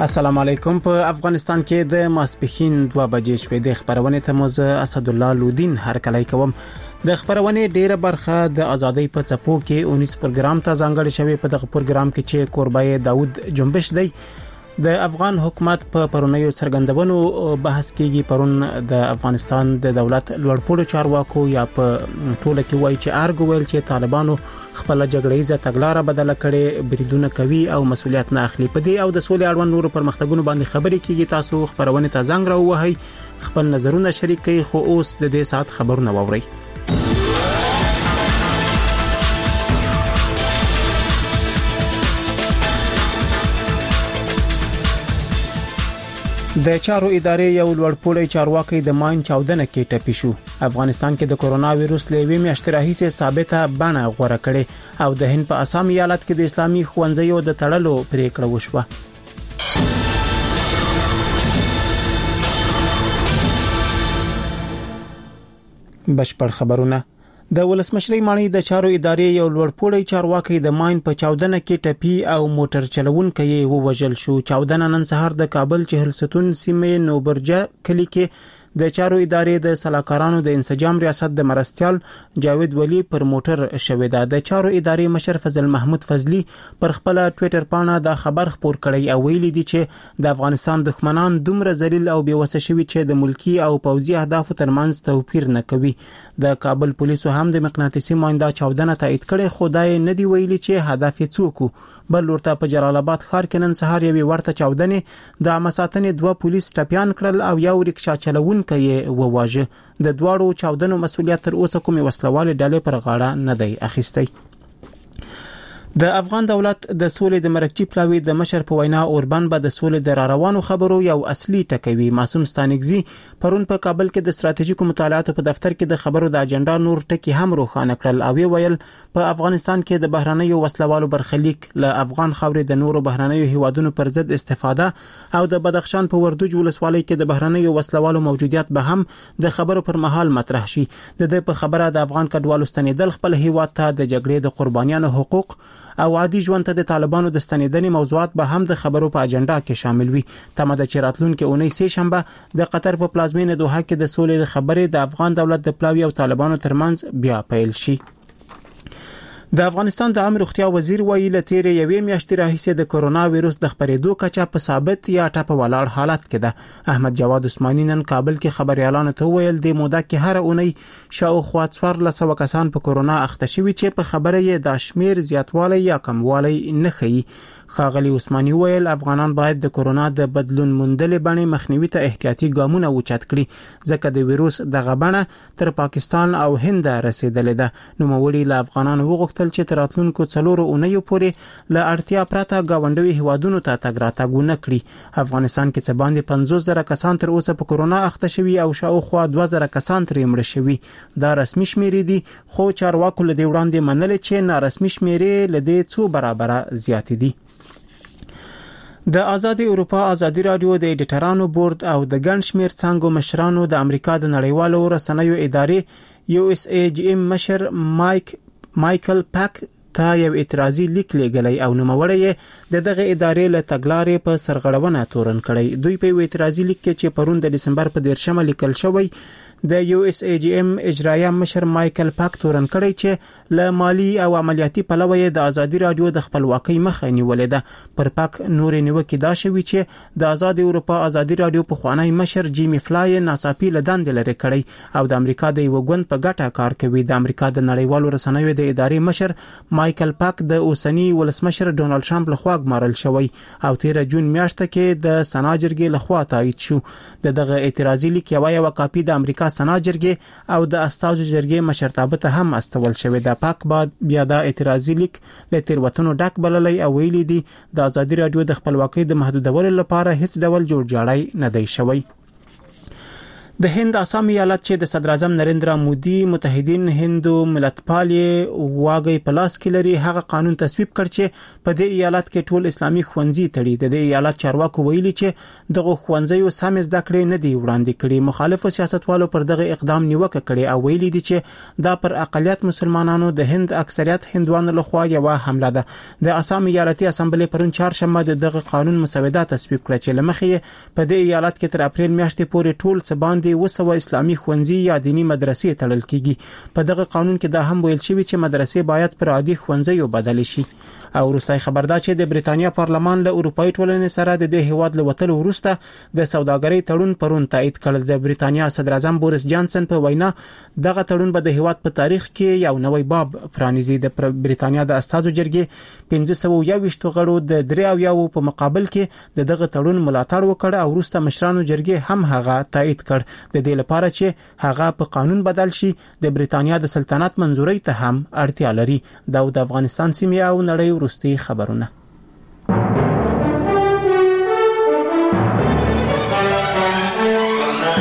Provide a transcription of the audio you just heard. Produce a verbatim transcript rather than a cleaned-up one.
السلام علیکم. په افغانستان کې د ماسپښین دوه بجې شوې د خبرونه ته موزه اسد الله لودین هرکلی کوم. د خبرونه ډیره برخه د ازادۍ په چپو کې اونیس پروګرام ته ځانګړی شوی. په دغه پروګرام کې چې قربای داوود جنبش دی د افغان حکومت په پرونیو څرګندونو بحث کیږي. پرون د افغانستان د دولت لوړپوړو چارواکو یا په ټوله کې وایي چې ارګ ویل چې طالبانو خپل جګړې ز تګلارې بدله کړي، بریدونه کوي او مسولیت نه اخلي. په دې او د سولې اړوند نورو پرمختګونو باندې خبرې کیږي. تاسو خبرونه ته زنګ راووهئ، خپل نظرونه شریک کړئ. خو اوس د دې سات خبرونه واورئ. د چارو ادارې یو لوړپوړی چارواکي د ماین چاودنه کې ټپي شو. افغانستان کې د کورونا وایروس لوي میاشتې راهیسې ثابته بڼه غوړه کړي او د هند په اسام ایالت کې د اسلامي ښوونځیو د تړلو پریکړه وشوه. بشپړ خبرونه. د ولسمشری مانی د چارو ادارې یو لوړپوړی چارواکي د ماین په چاودنه کې ټپي او موټر چلوونکی ووژل شو. چاودنه نن سهار د کابل چهل ستون سیمې نوبرجه کلی کې د چارو ادارې د سلاکارانو د انسجام ریاست د مرستيال جاوید ولی پر موټر شوې ده. د چارو ادارې مشر فضل محمود فضلی پر خپل ټوئیټر پاڼه دا خبر خپور کړی او ویلي دي چې د افغانستان دښمنان دومره ذلیل او بیوسه شوي چې د ملکی او پوځي اهدافو ترمنځ توپیر نه کوي. د کابل پولیسو هم د مقناطیسي ماینده چاودنه تایید کړي، خدای نه دی ویلي چې هدف یې څوک. بل ورته په جلال آباد ښار کې نن سهار یوې ورته چاودنې د مساتنې دوه پولیس ټپيان کړل او یو ریکشا چلون کې وواژه. د دواړو چاودنو مسولیت تر اوسه کومې وسلوالې ډلې پر غاړه نه دی اخیستی. د افغان دولت د سولې د مرکچی پلاوی د مشر په وینا اوربان به د سولې د راروانو خبرو یو اصلي ټکوي. معصوم ستانګزی پرون په کابل کې د ستراتیژیکو مطالعاتو په دفتر کې د خبرو د اجنډا نور ټکی هم روښانه کړل او ویل په افغانستان کې د بهرنیو وسلوالو برخلیک له افغان خاورې د نورو بهرنیو هیوادونو پر ضد استفاده او د بدخشان په وردوج ولسوالۍ کې د بهرنیو وسلوالو موجودیت به هم د خبرو پر مهال مطرح شي. د دې په خبره د افغان کډوالو ستنیدل خپل هیواد ته د جګړې د قربانیانو حقوق او عادي ژوند ته د طالبانو د ستنیدنې موضوعات به هم د خبرو په اجنډا کې شامل وي. تمه ده چې راتلونکي اونۍ سه شنبه د قطر په پلازمینه دوحه کې د سولې د خبرې د افغان دولت د پلاوی او طالبانو ترمنځ بیا پیل شي. د افغانستان د عامه روغتیا وزیر ویلي لتیرې یوې میاشتې راهیسې د کورونا وایروس د خبرېدو کچه په ثابت یا ټاپه ولاړ حالت کې ده. احمد جواد عثماني نن کابل کې خبريالانو ته ویل د موده کې هر اونۍ شاوخوا څوارلس سوه کسان په کورونا اخته شوي چې په خبره یې د شمیر زیاتوالی یا کموالی نه ښیي. خاغلی عثماني ویل افغانان باید د کورونا د بدلون موندلې باندې مخنیوي ته احتیاطي ګامونه اوچت کړي ځکه د وایروس د غبنه تر پاکستان او هند رسیدلې ده. نو مولي له افغانانو وغوښتل چې تر راتلونکو څلورو اونیو پورې له اړتیا پرته گاونډوي هیوادونو ته تګ راتګ ونه کړي. افغانستان کې څه باندې پنځوس زره کسان تر اوسه په کورونا اخته شوي او شاوخوا دوه زره کسان ترې مړه شوي. دا رسمي شمیرې دي، خو چارواکو له دې وړاندې منل چې نارسمي شمیرې له دې څو برابره زیات دي. د آزادي اروپا آزادي رادیو د ایډیټرانو بورډ او د ګڼ شمیر څنګه مشرانو د امریکا د نړیوالو رسنیو ادارې یو اس ای جی ام مشر مایک مایکل پاک ته یو اعتراضي لیک لېږلی او نوموړی د دغه ادارې له تګلارې په سرغړونه تورن کړی. دوی په اعتراضي لیک کې چې پرون د دسمبر په دیرشمه لیکل شوی د یو اس ای جی ام اجرایه مشر مایکل پاک تورن کړی چې له مالی او عملیاتي پلوه د آزادي رادیو د خپلواکۍ مخه نیولې ده. پر پاک نور نیوکه دا شوی چې د آزادي اروپا آزادي رادیو په خوانی مشر جیمی فلای ناڅاپي لدان لري کړی او د امریکا د یو ګوند په ګټه کار کوي. د امریکا د نړیوالو رسنیو د ادارې مشر مایکل پاک د اوسنی ولسمشر ډونالد ټرمپ لخوا ګمارل شوی او تیر جون میاشت کې د سنا جرګې لخوا تایید شو. دغه اعتراضي لیک یو یو کاپی د امریکا سنا جرګې او د استازو جرګې مشرتابه ته هم استول شوی. د پاک بعد بیا د اعتراضي لیک له تیروتنو ډک بللی او ویلي دي د آزادي رادیو د خپلواکۍ د محدودولو لپاره هیڅ ډول جوړجاړی نه دی شوی. د هند آسام ایالت چې د صدر اعظم نریندرا مودي متحدین هندو ملتپال واګي پلاس کې لري هغه قانون تصویب کړ چې په دې ایالت کې ټول اسلامي ښوونځي تړي. د دې ایالت چارواکو ویلي چې دغه ښوونځي سم زده کړې نه دی وړاندې کړي. مخالفو سیاستوالو پر دغه اقدام نیوکه کړې او ویلي دي چې دا پر اقلیت مسلمانانو د هند اکثریت هندوانو لخوا یو حمله ده. د آسام ایالتي اسمبلی پرون چهارشنبه دغه قانون مسوده تصویب کړ چې لمخې په دې ایالت کې تر اپریل میاشتې پورې ټول څه باندې وسو اسلامي ښوونځي یا دینی مدرسې تړل کیږي. په دغه قانون کې دا هم ویل شوی چې مدرسې باید پر عادي ښوونځیو بدل شي. او روسي خبردار چې د بریتانیا پارلمان له اروپאי ټولنې سره د دې هیواد له وټلو وروسته د سوداګرۍ تړون پرون تایید کړل. د بریتانیا صدر اعظم بوریس جانسن په وینا دغه تړون به د هیواد په تاریخ کې یو نوې باب پرانیزي. د بریتانیا د استازو جرګې پنځه سوه یو ویشت غړو د درې او یو په مقابل کې د دغه تړون ملاتړ وکړ او وروسته مشرانو جرګې هم هغه تایید کړ. د دې لپاره چې هغه په قانون بدل شي د بریتانیا د سلطنت منځوري ته هم اړتیا لري. دا د افغانستان سیمه او نړۍ وروستي خبرونه.